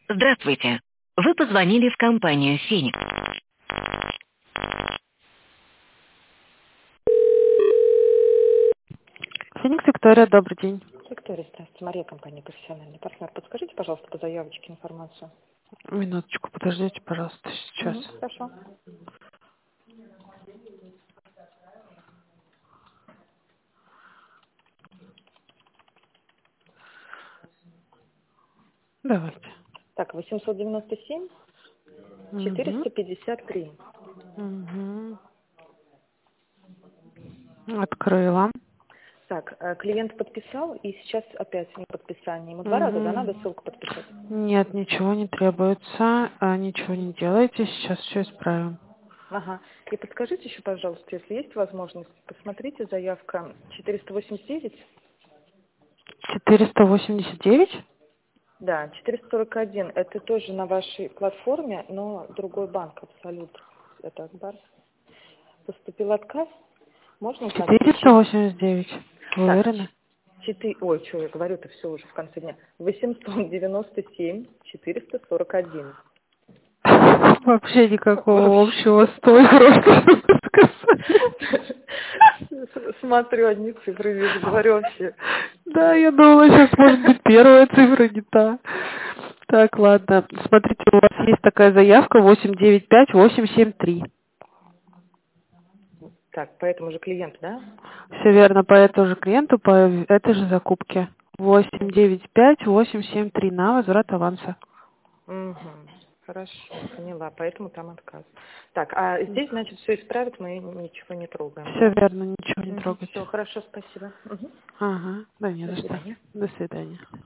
Здравствуйте. Вы позвонили в компанию «Феникс». Феникс Виктория, добрый день. Виктория, здравствуйте. Мария, компания «Профессиональный партнер». Подскажите, пожалуйста, по заявочке информацию. Минуточку, подождите, пожалуйста, сейчас. Хорошо. Давайте. Так, 897 Угу. 453. Угу. Открыла. Так, клиент подписал, и сейчас опять не подписание. Ему два раза, да, Угу. надо ссылку подписать? Нет, ничего не требуется, ничего не делайте, сейчас все исправим. Ага. И подскажите еще, пожалуйста, если есть возможность, посмотрите заявка 489. 489? Да, 441. Это тоже на вашей платформе, но другой банк, Абсолют. Это Акбар. Поступил отказ. Можно узнать причину? 489. Вы Так, уверены? ой, что я говорю-то, все уже в конце дня. 897 441. Вообще никакого Вообще. общего с той просто сказали. Смотрю, одни цифры вижу, говорю вообще. Да, я думала, сейчас может быть первая цифра не та. Так, ладно. Смотрите, у вас есть такая заявка 895873. Так, по этому же клиенту, да? Все верно, по этому же клиенту, по этой же закупке. Угу. 895873 на возврат аванса. Хорошо, поняла, поэтому там отказ. Так, а здесь, значит, все исправить, мы ничего не трогаем, Все да? верно, ничего не Все, трогайте. хорошо, спасибо. Ага, да не До за что. свидания. До свидания.